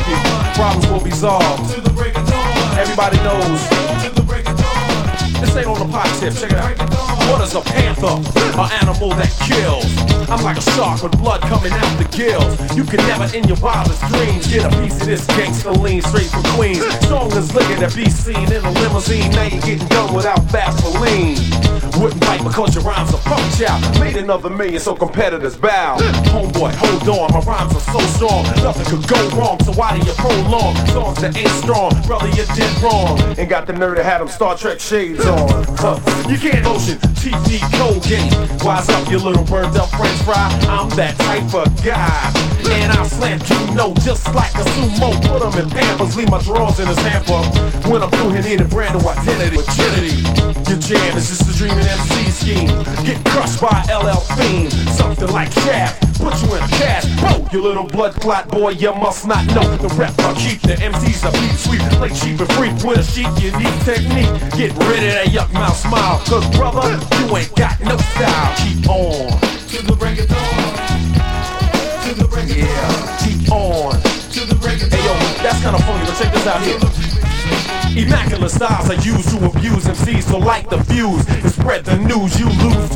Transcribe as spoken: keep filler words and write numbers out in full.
funky, problems will be solved. Everybody knows. This ain't on the pot tip, check it out. What is a panther? An animal that kills. I'm like a shark with blood coming out the gills. You can never in your wildest dreams get a piece of this gangsta lean straight from Queens. Strong as liquor that be seen in a limousine. Now you getting done without Vaseline. Wouldn't bite because your rhymes are funk child. Made another million so competitors bow. Homeboy, hold on, my rhymes are so strong. Nothing could go wrong, so why do you prolong songs that ain't strong? Brother, you did wrong. Ain't got the nerve to have them Star Trek shades on. Huh. You can't ocean, T V Colgate. Wise up, you little burned up French fry. I'm that type of guy. And I'll slam you know just like a sumo. Put them in pampers, leave my drawers in his hamper. When I'm through, he need a brand new identity. Virginity. Your jam is just a dreaming M C scheme. Get crushed by L L Fiend. Something like Shaft. Put you in a cast. Whoa, you little blood clot boy, you must not know the rep. I keep the M Cs a beat sweet. Play cheap and freak with a sheet, you need technique. Get rid of that yuck mouth smile. Cause brother, you ain't got no style. Keep on. To the break of dawn. To the break of dawn. Yeah, keep on. To the break of dawn. Hey yo, that's kinda funny, but check this out here. Immaculate styles are used to abuse M Cs to light the fuse and spread the news. You lose.